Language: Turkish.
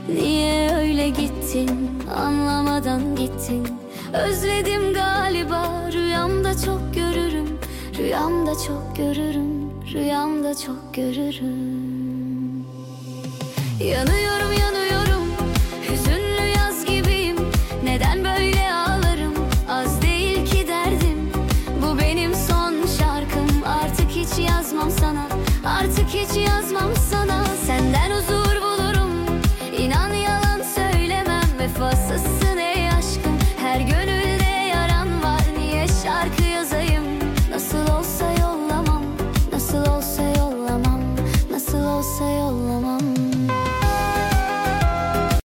Niye öyle gittin, anlamadan gittin. Özledim galiba, rüyamda çok görürüm. Rüyamda çok görürüm, rüyamda çok görürüm. Yanıyorum, yanıyorum, hüzünlü yaz gibiyim. Neden böyle ağlarım, az değil ki derdim. Bu benim son şarkım, artık hiç yazmam sana. Artık hiç yazmam